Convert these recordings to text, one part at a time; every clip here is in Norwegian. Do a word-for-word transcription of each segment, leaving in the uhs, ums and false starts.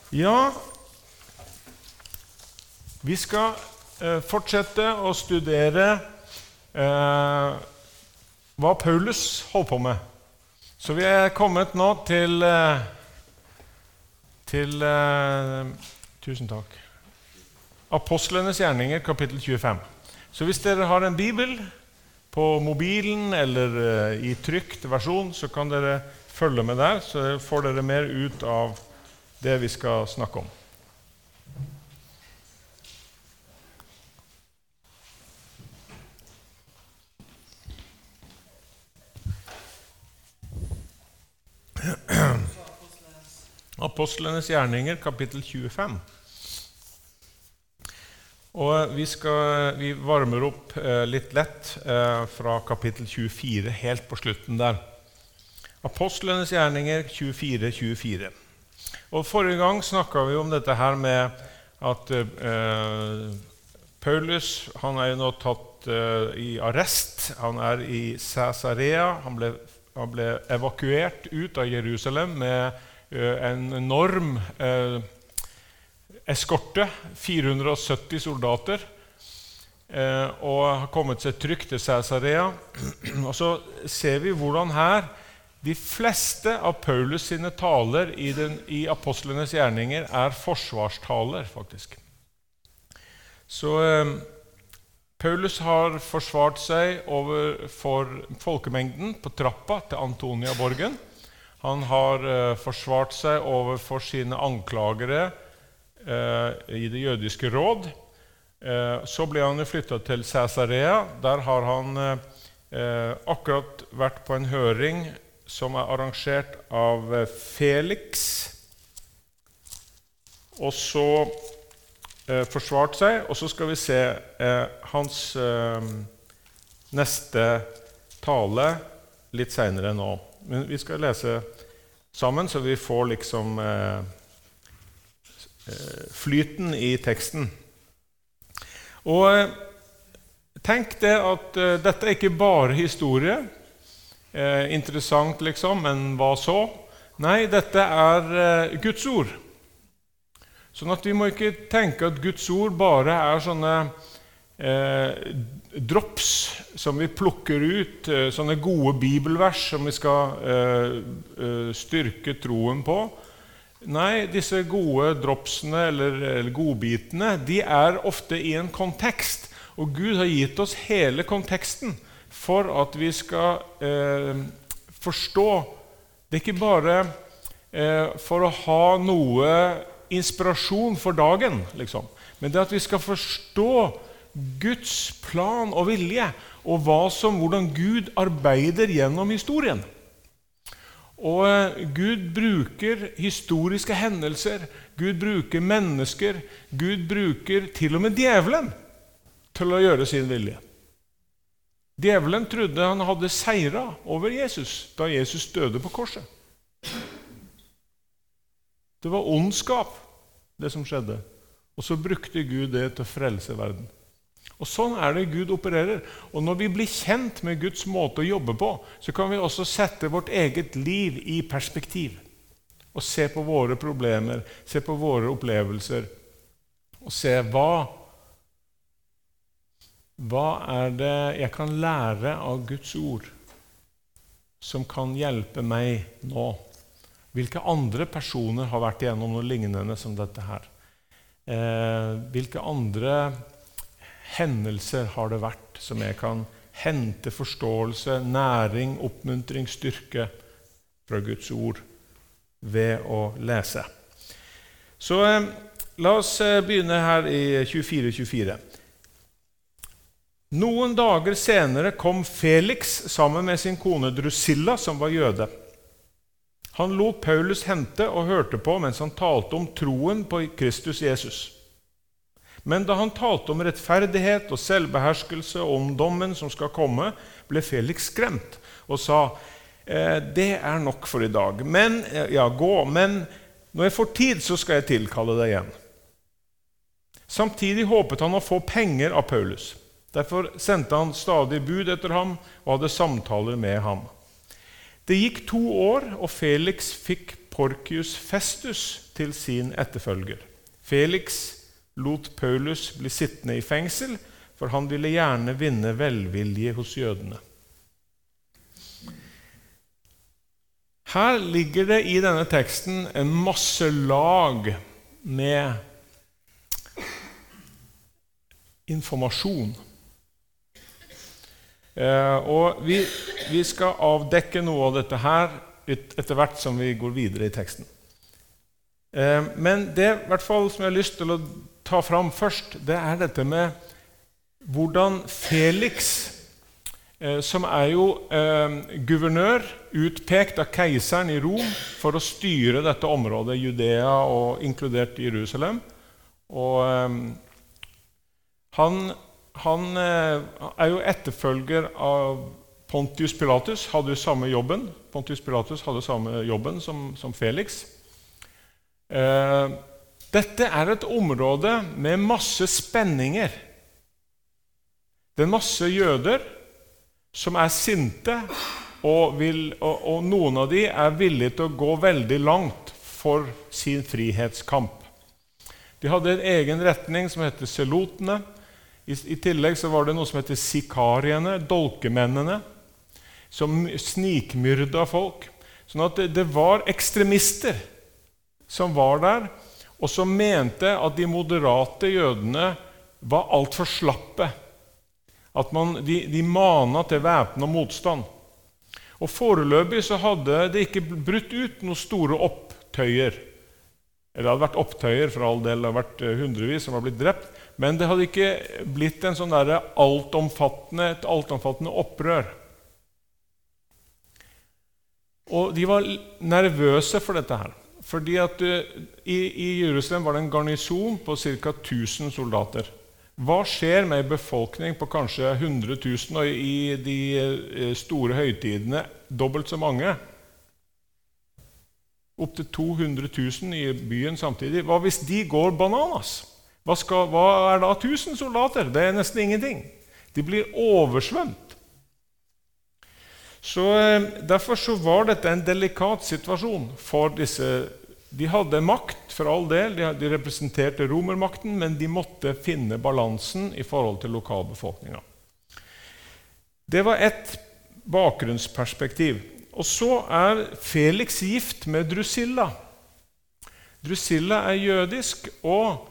Ja, vi skal eh, fortsette å studere eh, hva Paulus holdt på med. Så vi er kommet nå til, eh, til eh, tusen takk, Apostlenes gjerninger, kapittel tjuefem. Så hvis dere har en bibel på mobilen eller eh, i trykt versjon, så kan dere følge med der, så får dere mer ut av det vi skal snakke om. Apostlenes gjerninger, kapittel tjuefem. Og vi, skal, vi varmer opp eh, litt lett eh, fra kapittel tjuefire, helt på slutten der. Apostlenes gjerninger, tjuefire tjuefire. Og forrige gang snakket vi om dette her med at eh, Paulus, han er jo nå tatt eh, i arrest. Han er i Caesarea. Han ble, han ble evakuert ut av Jerusalem med eh, en enorm eh, eskorte, fire hundre og sytti soldater, eh, og har kommet seg trygt til Caesarea. Og så ser vi hvordan her de fleste av Paulus sine taler i, den, i apostlenes gjerninger er forsvarstaler, faktisk. Så eh, Paulus har forsvart seg over for folkemengden på trappa til Antoniaborgen. Han har eh, forsvart seg over for sine anklagere eh, i det jødiske råd. Eh, så ble han flyttet til Caesarea. Der har han eh, akkurat vært på en høring som er arrangert av Felix, og så eh, forsvart seg, og så skal vi se eh, hans eh, neste tale litt senere nå. Men vi skal lese sammen, så vi får liksom eh, flyten i teksten. Og eh, tenk det at eh, dette er ikke bare historie, Eh, interessant liksom, men hva så? Nei, dette er eh, Guds ord. Sånn at vi må ikke tenke at Guds ord bare er sånne eh, drops som vi plukker ut, eh, sånne gode bibelvers som vi skal eh, eh, styrke troen på. Nei, disse gode dropsene eller, eller godbitene, de er ofte i en kontekst, og Gud har gitt oss hele konteksten for at vi skal eh, forstå. Det er ikke bare eh, for å ha noe inspirasjon for dagen, liksom. Men det er at vi skal forstå Guds plan og vilje, og hva som, hvordan Gud arbeider gjennom historien. Og eh, Gud bruker historiske hendelser, Gud bruker mennesker, Gud bruker til og med djevelen til å gjøre sin vilje. Djevelen trodde han hadde seiret over Jesus da Jesus døde på korset. Det var ondskap, det som skjedde. Og så brukte Gud det til å frelse verden. Og sånn er det Gud opererer. Og når vi blir kjent med Guds måte å jobbe på, så kan vi også sette vårt eget liv i perspektiv. Og se på våre problemer, se på våre opplevelser, og se hva Hva er det jeg kan lære av Guds ord som kan hjelpe meg nå? Hvilke andre personer har vært igjennom noe lignende som dette her? Eh, hvilke andre hendelser har det vært som jeg kan hente forståelse, næring, oppmuntring, styrke fra Guds ord ved å lese? Så eh, la oss begynne her i tjuefire tjuefire. Noen dager senere kom Felix sammen med sin kone Drusilla, som var jøde. Han lot Paulus hente og hørte på mens han talte om troen på Kristus Jesus. Men da han talte om rettferdighet og selvbeherskelse og om dommen som skal komme, ble Felix skremt og sa, eh, det er nok for i dag. Men, ja, gå, men når jeg får tid, så skal jeg tilkalle deg igjen. Samtidig håpet han å få penger av Paulus. Derfor sendte han stadig bud etter ham og hadde samtaler med ham. Det gikk to år, og Felix fikk Porcius Festus til sin etterfølger. Felix lot Paulus bli sittende i fengsel, for han ville gjerne vinne velvilje hos jødene. Her ligger det i denne teksten en masse lag med informasjon. Eh, og vi, vi skal avdekke noe av dette her etter hvert som vi går videre i teksten. Eh, men det i hvert fall som jeg har lyst til å ta fram først, det er dette med hvordan Felix, eh, som er jo eh, guvernør, utpekt av keiseren i Rom for å styre dette området, Judea og inkludert Jerusalem, og eh, han Han er jo etterfølger av Pontius Pilatus, hadde jo samme jobben. Pontius Pilatus hadde samme jobben som, som Felix. Eh, dette er et område med masse spenninger. Det er masse jøder som er sinte, og, vil, og, og noen av de er villige til å gå veldig langt for sin frihetskamp. De hadde en egen retning som heter selotene. I, I tillegg så var det noe som heter sikariene, dolkemennene, som snikmyrda folk. Sånn at det, det var ekstremister som var der, og som mente at de moderate jødene var alt for slappe. At man, de, de manet til væpnet og motstand. Og foreløpig så hadde det ikke brutt ut noen store opptøyer. Det hadde vært opptøyer for all del, det hadde vært hundrevis som var blitt drept, men det hadde ikke blitt en sånn der altomfattende, et altomfattende opprør. Og de var nervøse for dette her, fordi at i, i Jerusalem var det en garnison på ca. tusen soldater. Hva skjer med en befolkning på kanskje hundre tusen, og i de store høytidene dobbelt så mange? Opp til to hundre tusen i byen samtidig. Hva hvis de går bananas? Hva, skal, hva er da tusen soldater? Det er nesten ingenting. De blir oversvømt. Så derfor så var dette en delikat situasjon for disse. De hadde makt for all del, de, de representerte romermakten, men de måtte finne balansen i forhold til lokalbefolkningen. Det var et bakgrunnsperspektiv. Og så er Felix gift med Drusilla. Drusilla er jødisk og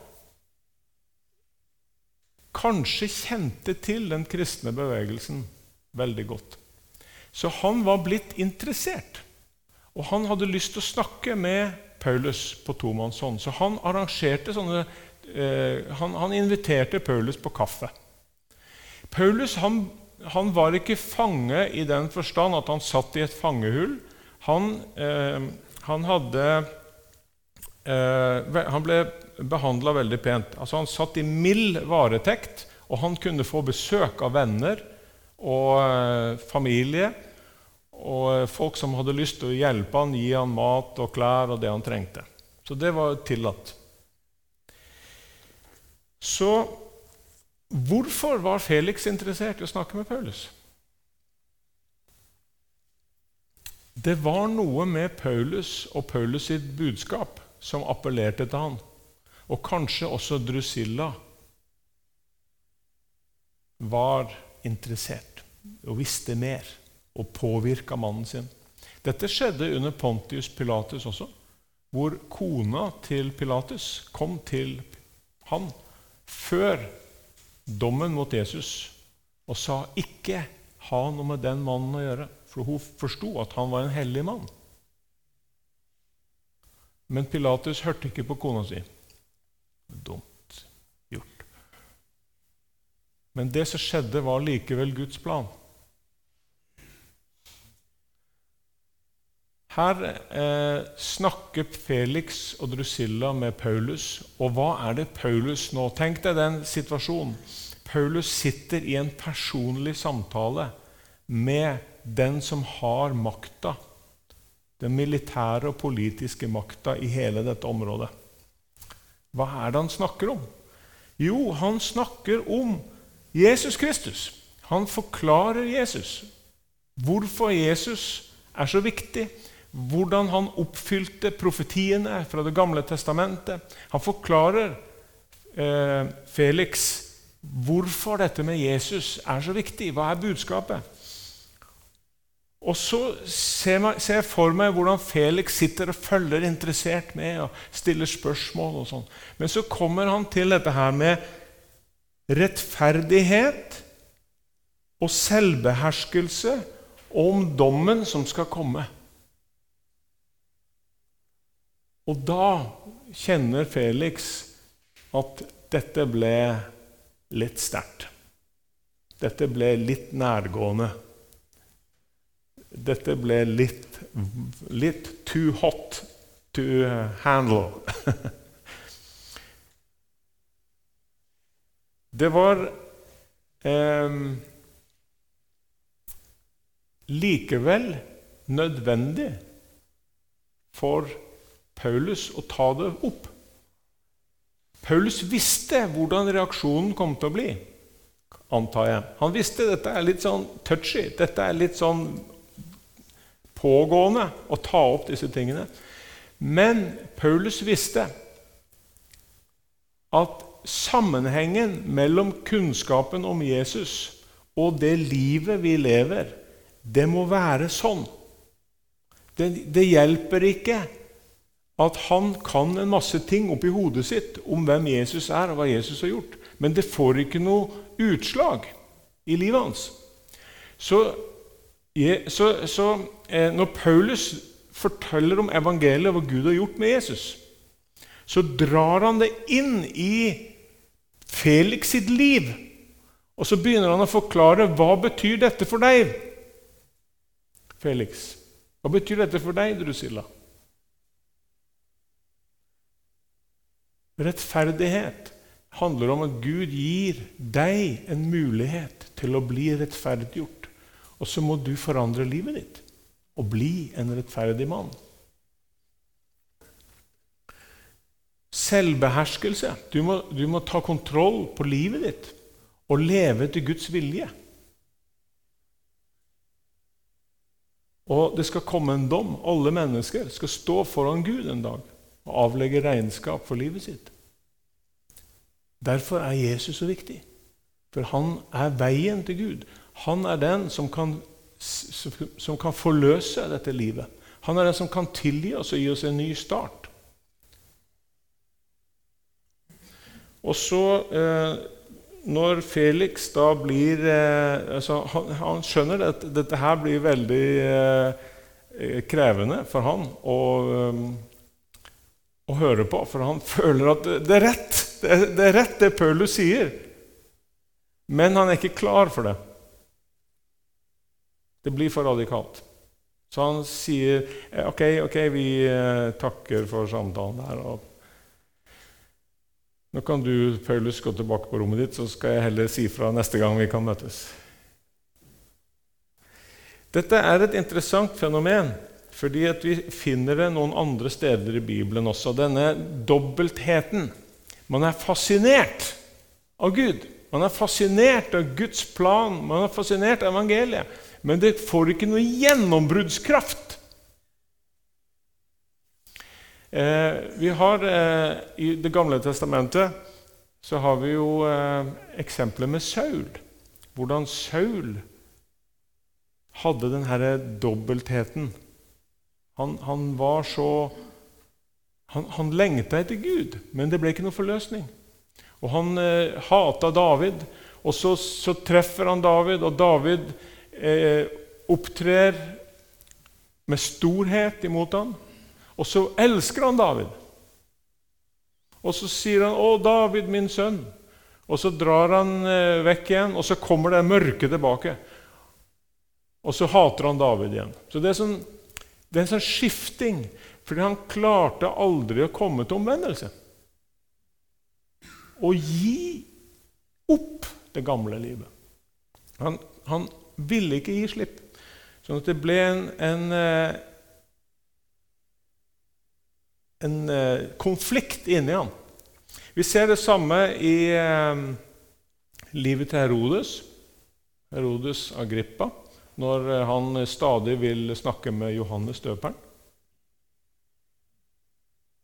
kanskje kjente til den kristne bevegelsen veldig godt. Så han var blitt interessert, og han hadde lyst til å snakke med Paulus på tomannshånd. Så han arrangerte sånne, eh, han, han inviterte Paulus på kaffe. Paulus, han, han var ikke fange i den forstand at han satt i et fangehull. Han, eh, han hadde, eh, han ble behandlet veldig pent. Altså han satt i mild varetekt, og han kunne få besøk av venner og eh, familie, og folk som hadde lyst til å hjelpe han, gi han mat og klær og det han trengte. Så det var tillatt. Så hvorfor var Felix interessert i å snakke med Paulus? Det var noe med Paulus og Paulus sitt budskap som appellerte til han. Og kanskje også Drusilla var interessert og visste mer og påvirket mannen sin. Dette skjedde under Pontius Pilatus også, hvor kona til Pilatus kom til han før dommen mot Jesus og sa ikke ha noe med den mannen å gjøre, for hun forstod at han var en hellig mann. Men Pilatus hørte ikke på kona si. Dumt gjort. Men det som skjedde var likevel Guds plan. Her eh, snakker Felix og Drusilla med Paulus, og hva er det Paulus nå? Tenk deg den situasjonen. Paulus sitter i en personlig samtale med den som har makta, den militære og politiske makta i hele dette området. Hva er det han snakker om? Jo, han snakker om Jesus Kristus. Han forklarer Jesus. Hvorfor Jesus er så viktig. hvordan han oppfylte profetiene fra det gamle testamentet. Han forklarer eh, Felix hvorfor dette med Jesus er så viktig. Hva er budskapet? Og så ser, man, ser jeg for meg hvordan Felix sitter og følger interessert med og stiller spørsmål og sånn. Men så kommer han til dette her med rettferdighet og selvbeherskelse om dommen som skal komme. Og da kjenner Felix at dette ble litt sterkt. Dette ble litt nærgående. Dette ble litt, litt too hot to handle. Det var eh, likevel nødvendig for Paulus å ta det opp. Paulus visste hvordan reaksjonen kom til å bli, antar jeg. Han visste dette er litt sånn touchy, dette er litt sånn pågående å ta opp disse tingene. Men Paulus visste at sammenhengen mellom kunnskapen om Jesus og det livet vi lever, det må være sånn. Det, det hjelper ikke at han kan en masse ting oppi hodet sitt om hvem Jesus er og hva Jesus har gjort. Men det får ikke noe utslag i livet hans. Så, så, så eh, når Paulus forteller om evangeliet og hva Gud har gjort med Jesus, så drar han det inn i Felix sitt liv. Og så begynner han å forklare, hva betyr dette for deg, Felix? Hva betyr dette for deg, Drusilla? Rettferdighet handler om at Gud gir deg en mulighet til å bli rettferdiggjort. Og så må du forandre livet ditt og bli en rettferdig mann. Selvbeherskelse. Du må, du må ta kontroll på livet ditt og leve til Guds vilje. Og det skal komme en dom. Alle mennesker skal stå foran Gud en dag og avlegge regnskap for livet sitt. Derfor er Jesus så viktig. For han er veien til Gud. Han er den som kan, som kan forløse dette livet. Han er den som kan tilgi oss og gi oss en ny start. Og så, eh, når Felix da blir, eh, altså, han, han skjønner at dette her blir veldig eh, krevende for han å, eh, å høre på, for han føler at det, det er rett. Det er, det er rett det Paulus sier, men han er ikke klar for det. Det blir for radikalt. Så han sier, ok, ok, vi eh, takker for samtalen her, og nå kan du, Paulus, gå tilbake på rommet ditt, så skal jeg heller si fra neste gang vi kan møtes. Dette er et interessant fenomen, fordi at vi finner det noen andre steder i Bibelen også. Denne dobbeltheten. Man er fascinert av Gud. Man er fascinert av Guds plan. Man er fascinert av evangeliet. Men det får ikke noe gjennombruddskraft. Eh, vi har eh, i det gamle testamentet så har vi jo eh, eksempler med Saul. Hvordan Saul hadde den her dobbeltheten. Han, han var så han, han lengta etter Gud, men det ble ikke noe forløsning. Og han eh, hatet David, og så, så treffer han David, og David eh, opptrer med storhet imot han. Og så elsker han David. Og så sier han, å David, min sønn. Og så drar han eh, vekk igjen, og så kommer det mørke tilbake. Og så hater han David igjen. Så det er, sånn, det er en sånn skifting, fordi han klarte aldri å komme til omvendelse. Og gi opp det gamle livet. Han, han ville ikke gi slipp. Sånn at det ble en, en en eh, konflikt inni ham. Vi ser det samme i eh, livet til Herodes, Herodes Agrippa, når eh, han stadig vil snakke med Johannes døperen.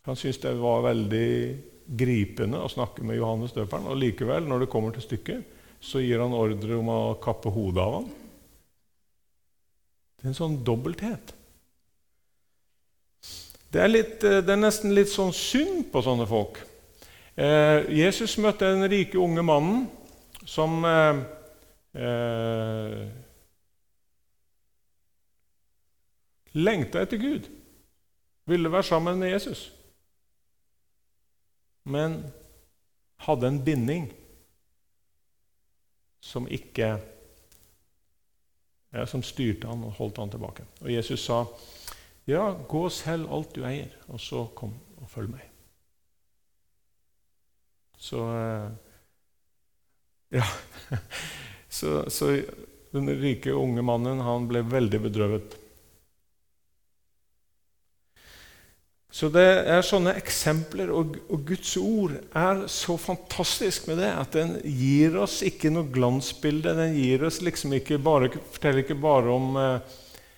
Han syntes det var veldig gripende å snakke med Johannes døperen, og likevel, når det kommer til stykket, så gir han ordre om å kappe hodet av han. Det er en sånn dobbelthet. Det er, litt, det er nesten litt sånn synd på sånne folk. Eh, Jesus møtte den rike unge mannen som eh, eh, lengta etter Gud, ville være sammen med Jesus, men hadde en binding som ikke ja, som styrte han og holdt han tilbake. Og Jesus sa, ja, gå og selg alt du eier, og så kom og følg meg. Så ja, så, så den rike unge mannen, han ble veldig bedrøvet. Så det er sånne eksempler, og, og Guds ord er så fantastisk med det, at den gir oss ikke noe glansbilde, den gir oss liksom ikke bare, forteller ikke bare om eh,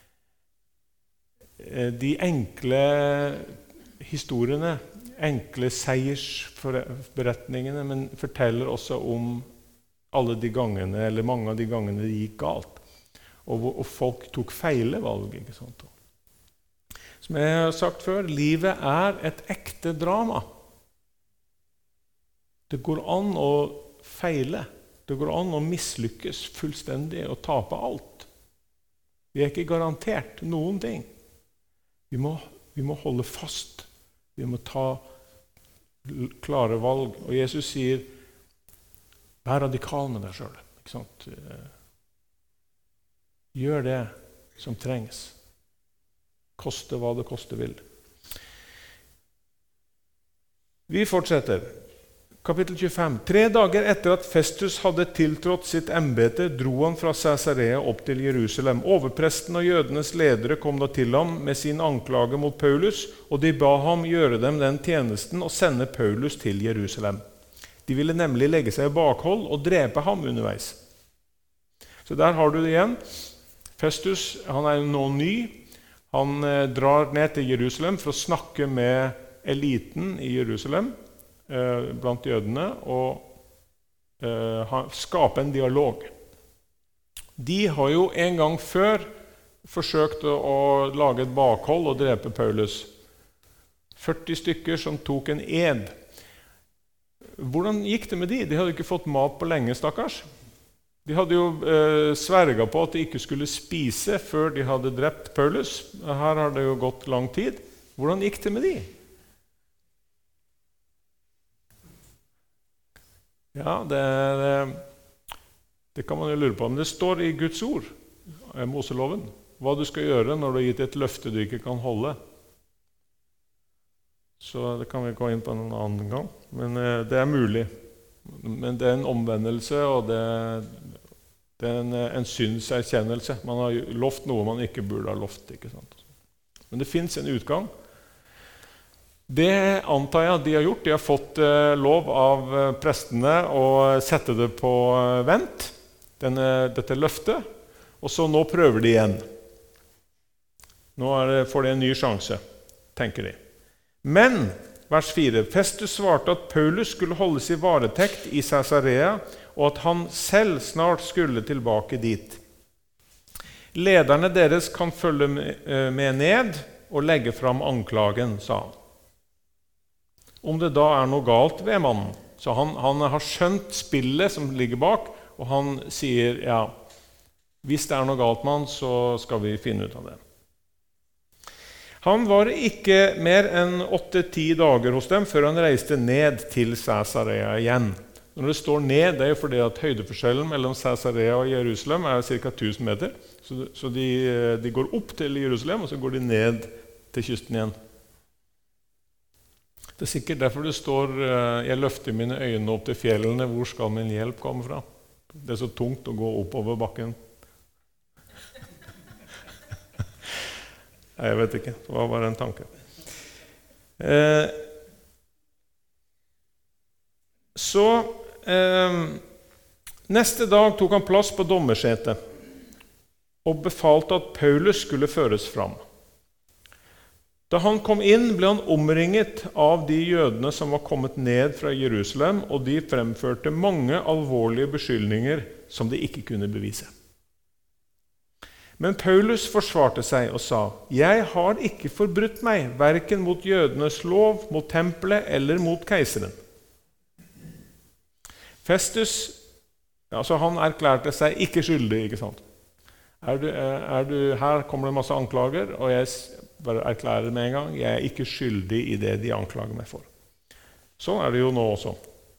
de enkle historiene, enkle seiersberetningene, men forteller også om alle de gangene, eller mange av de gangene det gikk galt, og, og folk tok feile valg, ikke sant? Som jeg har sagt før, livet er et ekte drama. Det går an å feile. Det går an å mislykkes fullstendig og tape alt. Vi er ikke garantert noen ting. Vi må, vi må holde fast. Vi må ta klare valg. Og Jesus sier, vær radikal med deg selv. Ikke sant? Gjør det som trengs. Koste hva det koste vil. Vi fortsetter. Kapittel tjuefem. Tre dager etter at Festus hadde tiltrådt sitt embete, dro han fra Caesarea opp til Jerusalem. Overpresten og jødenes ledere kom da til ham med sin anklage mot Paulus, og de ba ham gjøre dem den tjenesten og sende Paulus til Jerusalem. De ville nemlig legge seg i bakhold og drepe ham underveis. Så der har du det igjen. Festus, han er nå ny. Han eh, drar ned til Jerusalem for å snakke med eliten i Jerusalem, eh, blant jødene, og eh, skape en dialog. De har jo en gang før forsøkt å, å lage et bakhold og drepe Paulus. førti stykker som tok en ed. Hvordan gikk det med de? De hadde ikke fått mat på lenge, stakkars. De hadde jo eh, sverget på at de ikke skulle spise før de hadde drept Paulus. Her har det jo gått lang tid. Hvordan gikk det med de? Ja, det, det, det kan man jo lure på. Men det står i Guds ord, i Moseloven, hva du skal gjøre når du har gitt et løfte du ikke kan holde. Så det kan vi gå inn på en annen gang. Men eh, det er mulig. Men det er en omvendelse, og det, det er en, en syndserkjennelse. Man har lovt noe man ikke burde ha lovt, ikke sant? Men det finnes en utgang. Det antar jeg at de har gjort. De har fått eh, lov av eh, prestene å sette det på eh, vent, denne, dette løftet, og så nå prøver de igjen. Nå er det, får de en ny sjanse, tenker de. Men vers fire. Festus svarte at Paulus skulle holdes i varetekt i Caesarea, og at han selv snart skulle tilbake dit. Lederne deres kan følge med ned og legge fram anklagen, sa han. Om det da er noe galt ved mannen. Så han, han har skjønt spillet som ligger bak, og han sier, ja, hvis det er noe galt med han, så skal vi finne ut av det. Han var ikke mer enn åtte-ti dager hos dem før han reiste ned til Caesarea igjen. Når det står ned, det er jo fordi at høydeforskjellen mellom Caesarea og Jerusalem er ca. tusen meter. Så, så de, de går opp til Jerusalem, og så går de ned til kysten igjen. Det er sikkert derfor det står «Jeg løfter mine øyne opp til fjellene, hvor skal min hjelp komme fra?» Det er så tungt å gå oppover bakken. Nei, jeg vet ikke. Det var bare en tanke. Eh, så eh, neste dag tok han plass på dommersetet og befalte at Paulus skulle føres fram. Da han kom inn, ble han omringet av de jødene som var kommet ned fra Jerusalem, og de fremførte mange alvorlige beskyldninger som de ikke kunne bevise. Men Paulus forsvarte seg og sa, «Jeg har ikke forbrutt meg, hverken mot jødenes lov, mot tempelet eller mot keiseren.» Festus, altså han erklærte seg ikke skyldig, ikke sant? Er du, er du, her kommer det masse anklager, og jeg bare erklærer med en gang, jeg er ikke skyldig i det de anklager meg for. Sånn er det jo nå også.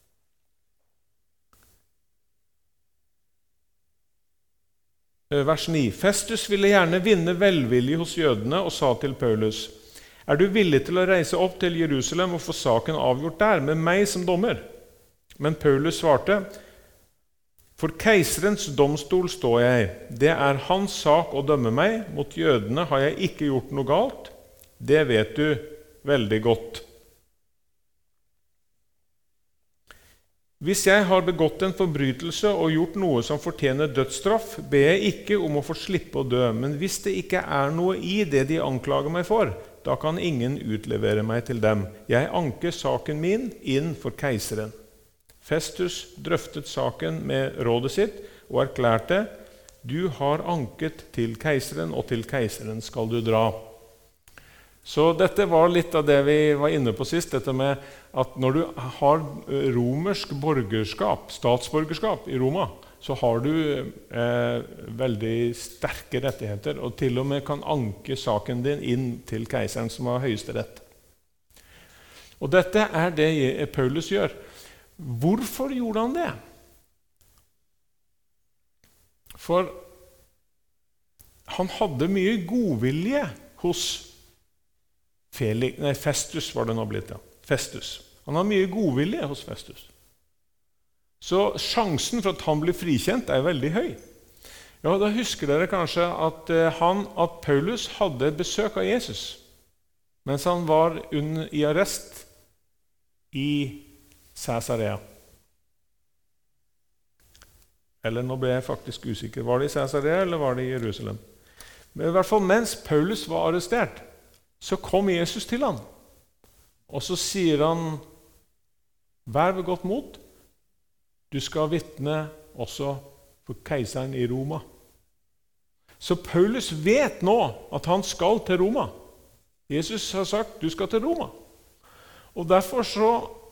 Vers ni. Festus ville gjerne vinne velvilje hos jødene og sa til Paulus, «Er du villig til å reise opp til Jerusalem og få saken avgjort der, med meg som dommer?» Men Paulus svarte, «For keiserens domstol står jeg. Det er hans sak å dømme meg. Mot jødene har jeg ikke gjort noe galt. Det vet du veldig godt. Hvis jeg har begått en forbrytelse og gjort noe som fortjener dødsstraff, ber jeg ikke om å få slippe å dø, men hvis det ikke er noe i det de anklager meg for, da kan ingen utlevere meg til dem. Jeg anker saken min inn for keiseren.» Festus drøftet saken med rådet sitt og erklærte, «Du har anket til keiseren, og til keiseren skal du dra.» Så dette var litt av det vi var inne på sist, dette med at når du har romersk borgerskap, statsborgerskap i Roma, så har du eh, veldig sterke rettigheter, og til og med kan anke saken din inn til keiseren som har høyeste rett. Og dette er det Paulus gjør. Hvorfor gjorde han det? For han hadde mye godvilje hos Felix, nei, Festus var det nå blitt, ja. Festus. Han har mye godvilje hos Festus. Så sjansen for at han blir frikjent er veldig høy. Ja, da husker dere kanskje at, han, at Paulus hadde besøk av Jesus mens han var under, i arrest i Caesarea. Eller nå ble jeg faktisk usikker. Var det i Caesarea eller var det i Jerusalem? Men i hvert fall mens Paulus var arrestert, så kom Jesus til han. Og så sier han, «Vær ved godt mot. Du skal vitne også for keiseren i Roma.» Så Paulus vet nå at han skal til Roma. Jesus har sagt, «Du skal til Roma.» Og derfor så,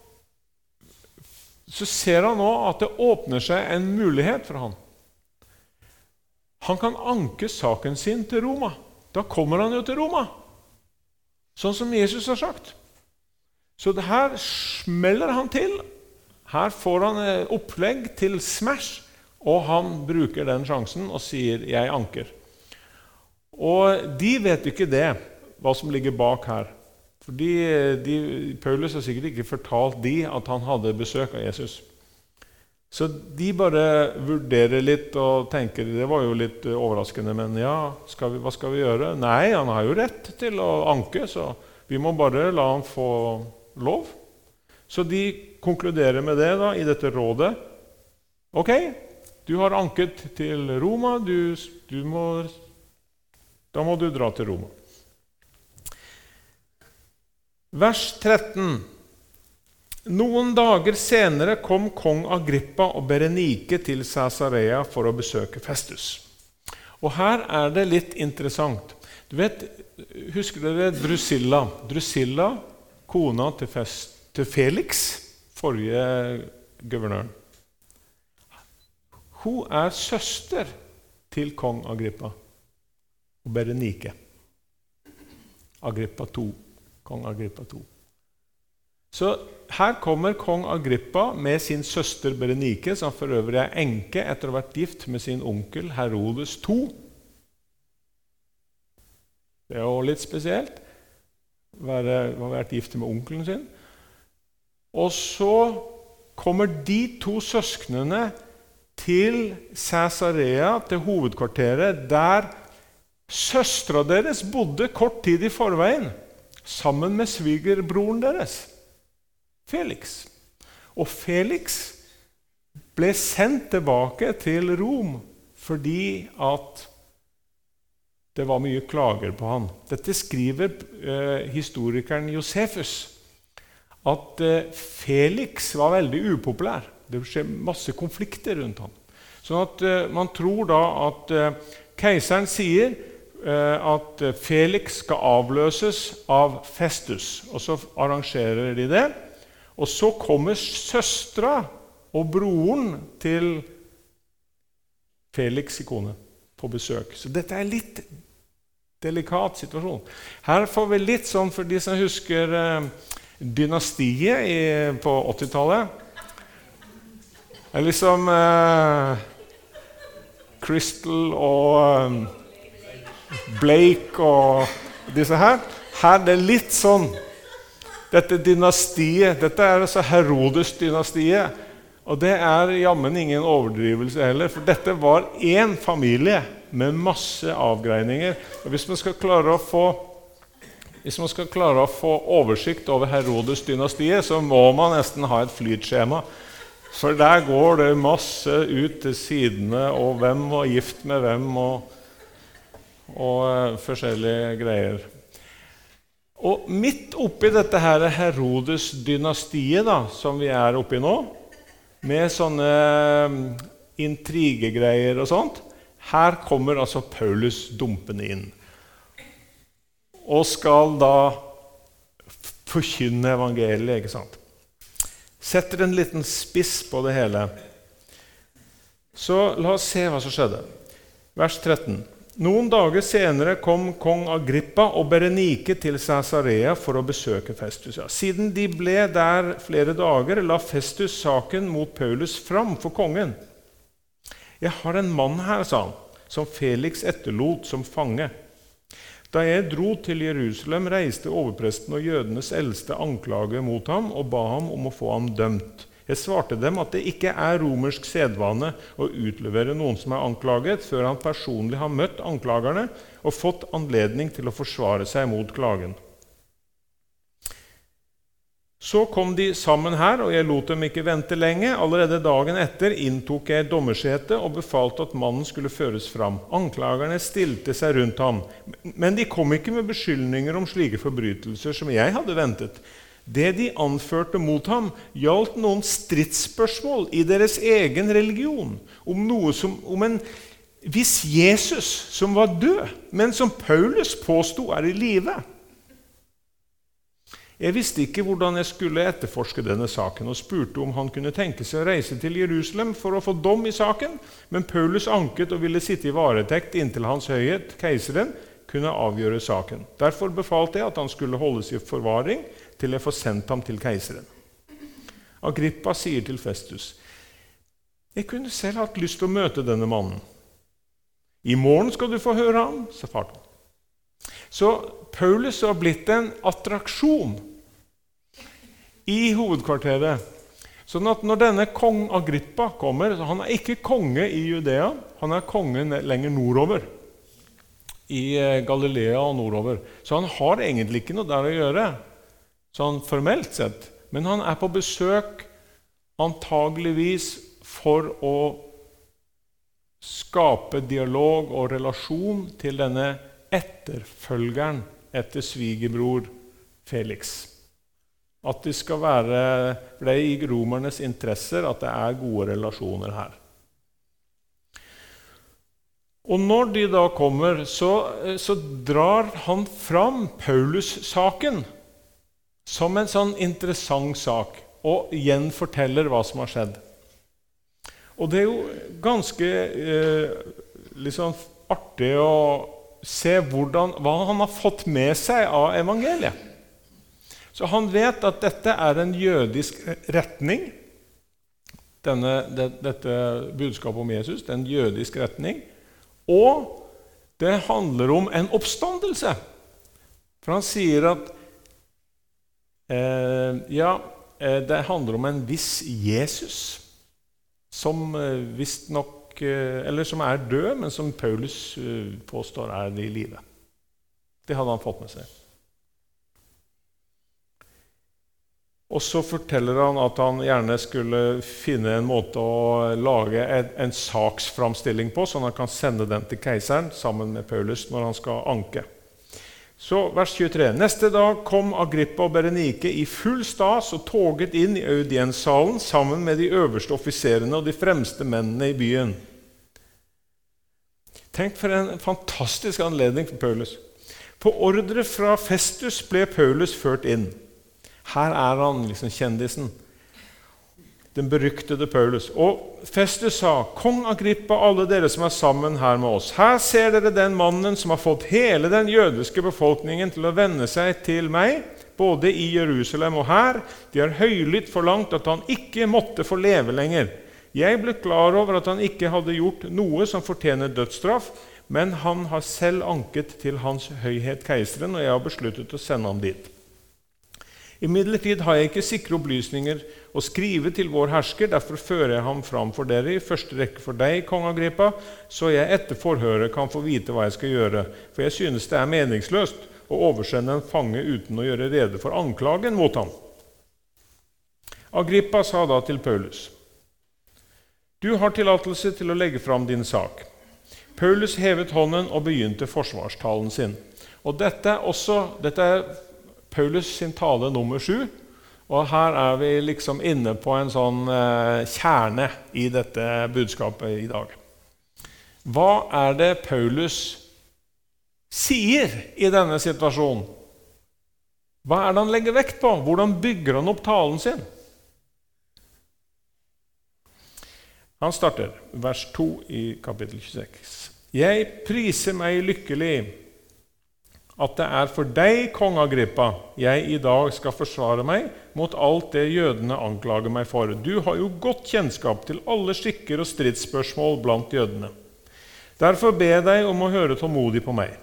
så ser han nå at det åpner seg en mulighet for han. Han kan anke saken sin til Roma. Da kommer han jo til Roma. Sånn som Jesus har sagt. Så det her smeller han til. Her får han opplegg til smash, og han bruker den sjansen og sier, «Jeg anker.» Og de vet ikke det, hva som ligger bak her. Fordi de, Paulus har sikkert ikke fortalt de at han hadde besøk av Jesus. Så de bare vurderer litt og tenker, det var jo litt overraskende, men ja, skal vi, hva skal vi gjøre? Nei, han har jo rett til å anke, så vi må bare la han få lov. Så de konkluderer med det da, i dette rådet. Ok, du har anket til Roma, du, du må, da må du dra til Roma. Vers tretten. Noen dager senere kom kong Agrippa og Berenike til Caesarea for å besøke Festus. Og her er det litt interessant. Du vet, husker dere Drusilla? Drusilla, kona til, Fest, til Felix, forrige guvernøren. Hun er søster til kong Agrippa og Berenike. Agrippa to, kong Agrippa to. Så her kommer kong Agrippa med sin søster Berenike, som for øvrig er enke etter å ha vært gift med sin onkel Herodes to. Det er jo litt spesielt å ha vært gift med onkelen sin. Og så kommer de to søsknene til Caesarea, til hovedkvarteret, der søstra deres bodde kort tid i forveien, sammen med svigerbroren deres. Felix. Og Felix ble sendt tilbake til Rom fordi at det var mye klager på han. Dette skriver eh, historikeren Josefus, at eh, Felix var veldig upopulær. Det skjer masse konflikter rundt han. Sånn at eh, man tror da at eh, keiseren sier eh, at Felix skal avløses av Festus, og så arrangerer de det. Og så kommer søstra og broren til Felix' kone på besøk. Så dette er litt delikat situasjon. Her får vi litt sånn, for de som husker eh, dynastiet i, på åttitallet. Det er liksom eh, Crystal og eh, Blake og disse her. Her er det litt sånn, dette dynastiet, dette er altså Herodes-dynastiet, og det er jammen ingen overdrivelse heller, for dette var en familie med masse avgreininger. Og hvis man skal klare å få, hvis man skal klare å få oversikt over Herodes-dynastiet, så må man nesten ha et flytskjema. For der går det masse ut til sidene, og hvem var gift med hvem, og, og uh, forskjellige greier. Og midt oppi dette her Herodes-dynastiet da, som vi er oppi nå, med sånne intrigegreier og sånt, her kommer altså Paulus dumpende inn. Og skal da forkynne evangeliet, ikke sant? Setter en liten spiss på det hele. Så la oss se hva som skjedde. Vers tretten. Noen dager senere kom kong Agrippa og Berenike til Caesarea for å besøke Festus. Ja, siden de ble der flere dager, la Festus saken mot Paulus fram for kongen. Jeg har en mann her, sa han, som Felix etterlot som fange. Da jeg dro til Jerusalem, reiste overpresten og jødenes eldste anklage mot ham og ba ham om å få ham dømt. Jeg svarte dem at det ikke er romersk sedvane å utlevere noen som er anklaget, før han personlig har møtt anklagerne og fått anledning til å forsvare seg mot klagen. Så kom de sammen her, og jeg lot dem ikke vente lenge. Allerede dagen etter inntok jeg dommersetet og befalte at mannen skulle føres fram. Anklagerne stilte seg rundt ham, men de kom ikke med beskyldninger om slike forbrytelser som jeg hadde ventet. Det de anførte mot ham gjaldt noen stridsspørsmål i deres egen religion, om noe som, om en viss Jesus som var død, men som Paulus påstod er i live. Jeg visste ikke hvordan jeg skulle etterforske denne saken, og spurte om han kunne tenke seg å reise til Jerusalem for å få dom i saken, men Paulus anket og ville sitte i varetekt inntil hans høyhet, keiseren, kunne avgjøre saken. Derfor befalte jeg at han skulle holdes i forvaring til jeg får sendt ham til keiseren. Agrippa sier til Festus, jeg kunne selv hatt lyst til å møte denne mannen. I morgen skal du få høre ham, sa faren. Så Paulus har blitt en attraksjon i hovedkvarteret. Sånn at når denne kong Agrippa kommer, så han er ikke konge i Judea, han er konge lenger nordover, i Galilea og nordover. Så han har egentlig ikke noe der å gjøre, sånn formelt sett. Men han er på besøk antageligvis for å skape dialog og relasjon til denne etterfølgeren etter svigerbror Felix. At det skal være, for det er i romernes interesser at det er gode relasjoner her. Og når de da kommer, så, så drar han fram Paulus-saken som en sånn interessant sak, og igjen forteller hva som har skjedd. Og det er jo ganske eh, liksom artig å se hvordan, hva han har fått med seg av evangeliet. Så han vet at dette er en jødisk retning, denne, det, dette budskapet om Jesus, det er en jødisk retning, og det handler om en oppstandelse. For han sier at eh, ja, det handler om en viss Jesus, som eh, visst nok, eh, eller som er død, men som Paulus eh, påstår er i live. Det hadde han fått med seg. Og så forteller han at han gjerne skulle finne en måte å lage en, en saksframstilling på, sånn at han kan sende den til keiseren sammen med Paulus når han skal anke. Så vers tjuetre. Neste dag kom Agrippa og Berenike i full stas og toget inn i audienssalen sammen med de øverste offiserene og de fremste mennene i byen. Tenk for en fantastisk anledning for Paulus. På ordre fra Festus ble Paulus ført inn. Her er han liksom kjendisen, den beryktede Paulus. Og Festus sa, «Kong Agrippa, alle dere som er sammen her med oss. Her ser dere den mannen som har fått hele den jødiske befolkningen til å vende seg til meg, både i Jerusalem og her. De har høylytt forlangt at han ikke måtte få leve lenger. Jeg ble klar over at han ikke hadde gjort noe som fortjener dødsstraff, men han har selv anket til hans høyhet keiseren, og jeg har besluttet å sende ham dit. Imidlertid har jeg ikke sikre opplysninger å skrive til vår hersker, derfor fører jeg ham fram for dere i første rekke for deg, kong Agrippa, så jeg etter forhøret kan få vite hva jeg skal gjøre, for jeg synes det er meningsløst å oversende en fange uten å gjøre rede for anklagen mot ham. Agrippa sa da til Paulus, «Du har tillatelse til å legge fram din sak.» Paulus hevet hånden og begynte forsvarstalen sin. Og dette er også, dette er Paulus sin tale nummer sju, og her er vi liksom inne på en sånn eh, kjerne i dette budskapet i dag. Hva er det Paulus sier i denne situasjonen? Hva er det han legger vekt på? Hvordan bygger han opp talen sin? Han starter, vers to i kapittel tjueseks. Jeg priser meg lykkelig at det er for deg, kong Agrippa, jeg i dag skal forsvare meg mot alt det jødene anklager meg for. Du har jo godt kjennskap til alle skikker og stridsspørsmål blant jødene. Derfor ber jeg deg om å høre tålmodig på meg.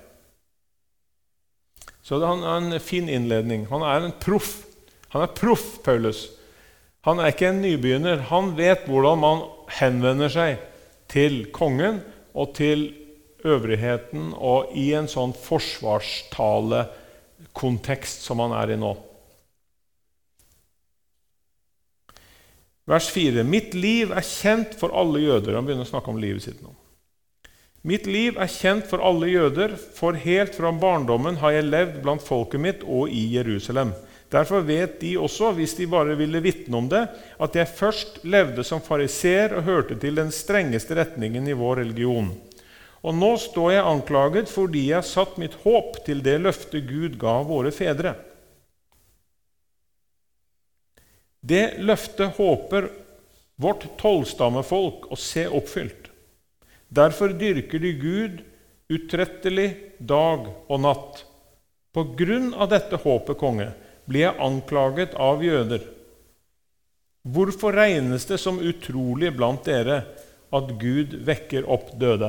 Så det er en fin innledning. Han er en proff. Han er proff, Paulus. Han er ikke en nybegynner. Han vet hvordan man henvender seg til kongen og til øvrigheten og i en sånn forsvarstale-kontekst som han er i nå. Vers fire. Mitt liv er kjent for alle jøder. Han begynner å snakke om livet sitt nå. Mitt liv er kjent for alle jøder, for helt fra barndommen har jeg levd blant folket mitt og i Jerusalem. Derfor vet de også, hvis de bare ville vitne om det, at jeg først levde som fariser og hørte til den strengeste retningen i vår religion. Og nå står jeg anklaget fordi jeg satt mitt håp til det løfte Gud ga våre fedre. Det løftet håper vårt tolvstammefolk å se oppfylt. Derfor dyrker de Gud utrettelig dag og natt. På grunn av dette håpet, konge, blir jeg anklaget av jøder. Hvorfor regnes det som utrolig blant dere at Gud vekker opp døde?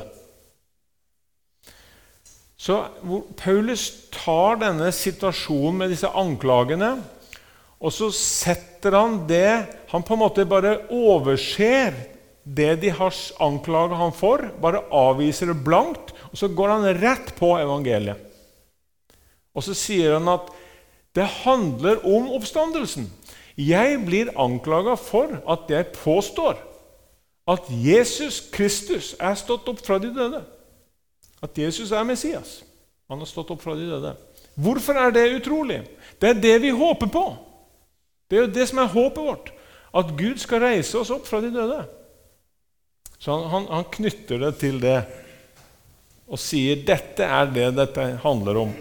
Så Paulus tar denne situasjonen med disse anklagene, og så setter han det, han på en måte bare overser det de har anklaget han for, bare avviser det blankt, og så går han rett på evangeliet. Og så sier han at det handler om oppstandelsen. Jeg blir anklaget for at jeg påstår at Jesus Kristus er stått opp fra de døde. At Jesus er Messias. Han har stått opp fra de døde. Hvorfor er det utrolig? Det er det vi håper på. Det er jo det som er håpet vårt. At Gud skal reise oss opp fra de døde. Så han, han, han knytter det til det og sier dette er det dette handler om.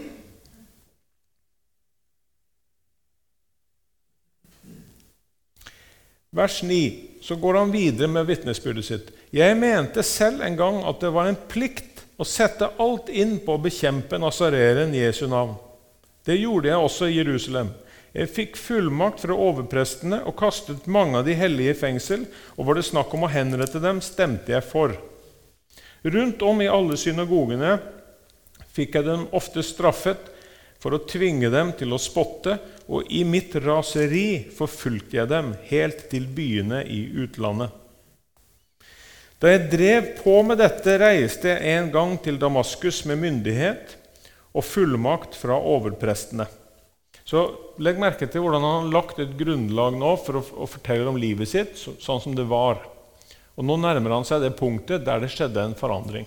Vers ni, så går han videre med vitnesbyrdet sitt. Jeg mente selv en gang at det var en plikt å sette alt inn på å bekjempe Nazareren Jesu navn. Det gjorde jeg også i Jerusalem. Jeg fikk fullmakt fra overprestene og kastet mange av de hellige i fengsel, og var det snakk om å henrette dem, stemte jeg for. Rundt om i alle synagogene fikk jeg dem ofte straffet for å tvinge dem til å spotte, og i mitt raseri forfulgte jeg dem helt til byene i utlandet. Da jeg drev på med dette, reiste jeg en gang til Damaskus med myndighet og fullmakt fra overprestene. Så legg merke til hvordan han har lagt et grunnlag nå for å, å fortelle om livet sitt, så, sånn som det var. Og nå nærmer han seg det punktet der det skjedde en forandring.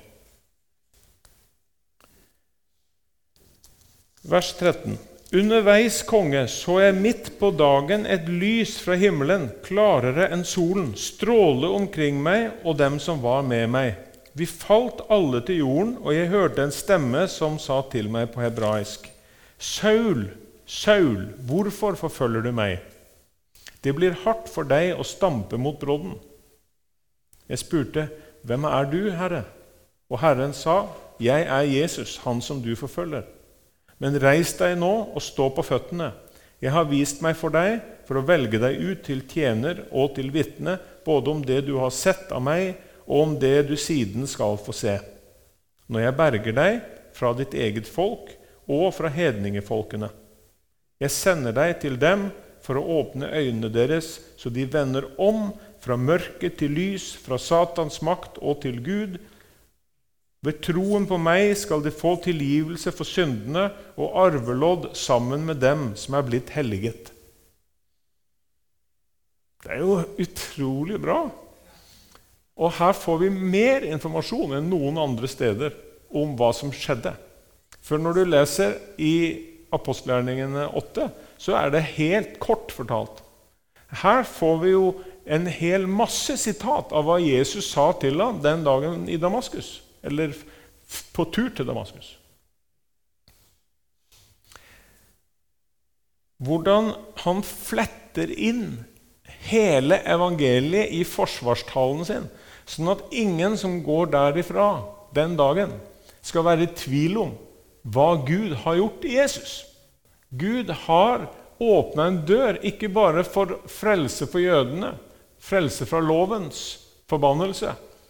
Vers tretten. Underveis, konge, så jeg midt på dagen et lys fra himmelen, klarere enn solen, stråle omkring meg og dem som var med meg. Vi falt alle til jorden, og jeg hørte en stemme som sa til meg på hebraisk: Saul, Saul, hvorfor forfølger du meg? Det blir hardt for deg å stampe mot brodden. Jeg spurte: Hvem er du, Herre? Og Herren sa: Jeg er Jesus, han som du forfølger. Men reis deg nå og stå på føttene. Jeg har vist meg for deg for å velge deg ut til tjener og til vitne, både om det du har sett av meg, og om det du siden skal få se. Når jeg berger deg fra ditt eget folk og fra hedningefolkene. Jeg sender deg til dem for å åpne øynene deres, så de vender om fra mørket til lys, fra Satans makt og til Gud. Ved troen på meg skal de få tilgivelse for syndene og arvelodd sammen med dem som er blitt helliget. Det er jo utrolig bra. Og her får vi mer informasjon enn noen andre steder om hva som skjedde. For når du leser i Apostelgjerningene åtte, så er det helt kort fortalt. Her får vi jo en hel masse sitat av hva Jesus sa til ham den dagen i Damaskus, eller på tur til Damaskus. Hvordan han fletter inn hele evangeliet i forsvarstalen sin, sånn at ingen som går derifra den dagen skal være i tvil om hva Gud har gjort i Jesus. Gud har åpnet en dør, ikke bare for frelse for jødene, frelse fra lovens forbannelse,